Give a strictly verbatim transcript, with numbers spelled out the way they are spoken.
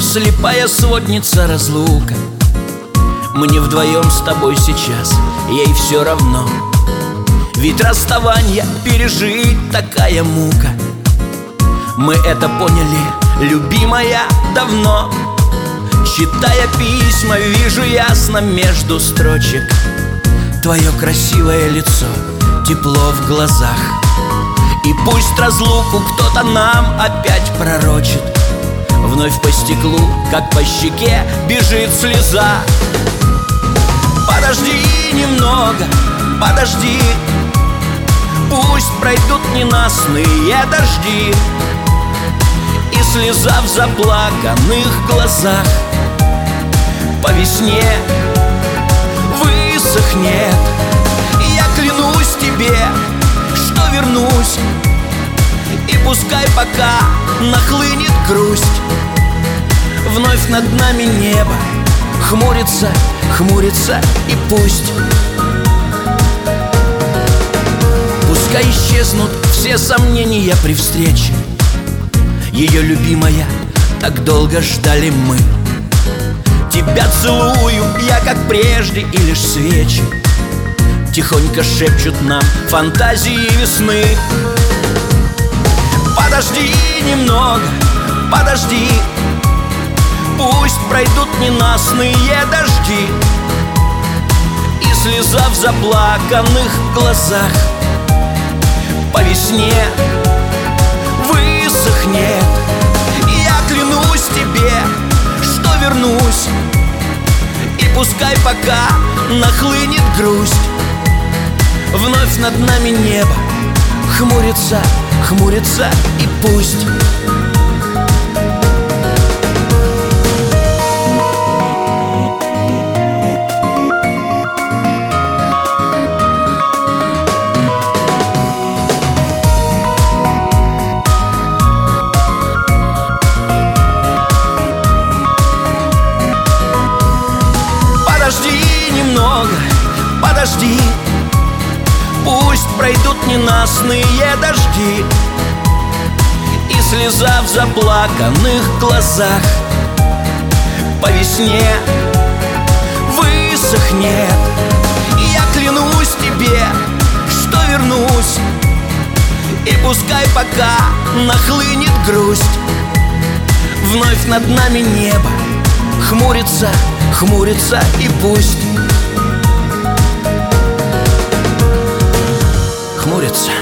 слепая сводница разлука. Мы не вдвоем с тобой сейчас, ей все равно. Ведь расставание пережить такая мука. Мы это поняли, любимая, давно. Читая письма, вижу ясно между строчек твое красивое лицо, тепло в глазах. И пусть разлуку кто-то нам опять пророчит, вновь по стеклу, как по щеке, бежит слеза. Подожди немного, подожди, пусть пройдут ненастные дожди, и слеза в заплаканных глазах по весне высохнет. Я клянусь тебе, что вернусь, и пускай пока нахлынет грусть, вновь над нами небо хмурится, хмурится, и пусть Пускай исчезнут все сомнения при встрече. Ее любимая, так долго ждали мы. Тебя целую я, как прежде, и лишь свечи тихонько шепчут нам фантазии весны. Подожди немного, подожди, пусть пройдут ненастные дожди, и слеза в заплаканных глазах по весне высохнет. Я клянусь тебе, что вернусь, и пускай пока нахлынет грусть, вновь над нами небо хмурится, хмурится, и пусть Подожди немного, подожди, пусть пройдут ненастные дожди, и слеза в заплаканных глазах по весне высохнет. Я клянусь тебе, что вернусь, и пускай пока нахлынет грусть, вновь над нами небо хмурится, хмурится, и пусть хмурится.